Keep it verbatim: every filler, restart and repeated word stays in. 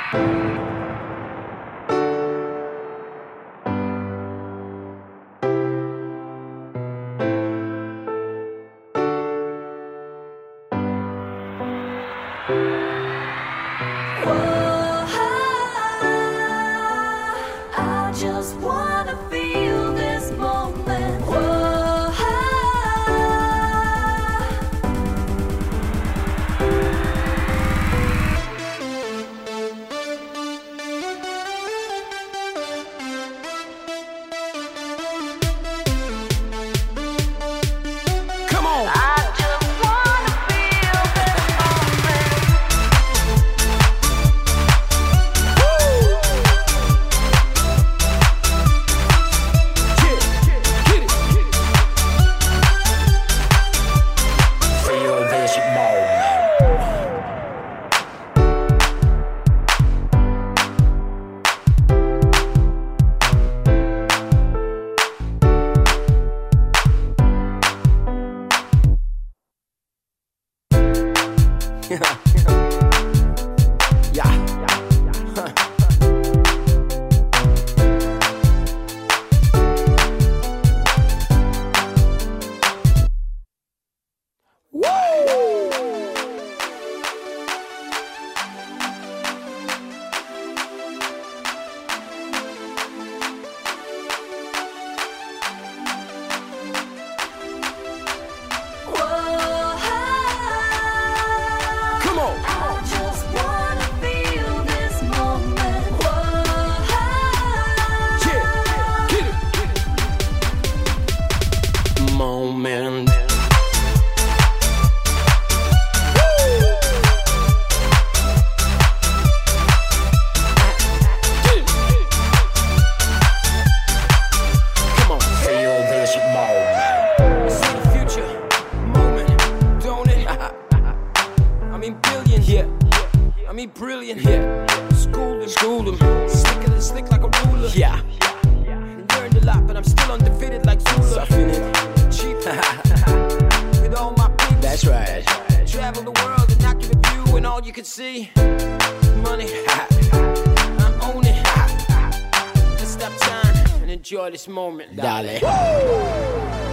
I just wanna feel this moment. Whoa, come on. I just wanna feel this moment. Get it, get it. Feel this moment. Yeah. Huh. Come on. I just wanna feel this moment. Whoa, Yeah. Get it. Moment. Come on, feel this moment. See the future moment, don't it? I mean billion, yeah. I mean brilliant, yeah. School them, school them. Slicker than slick like a ruler, yeah. Learned a lot, but I'm still undefeated like Zula. Cheap with all my peeps. That's right. Travel the world and not give a view, and all you can see money. I'm on it. Let's stop time and enjoy this moment, darling.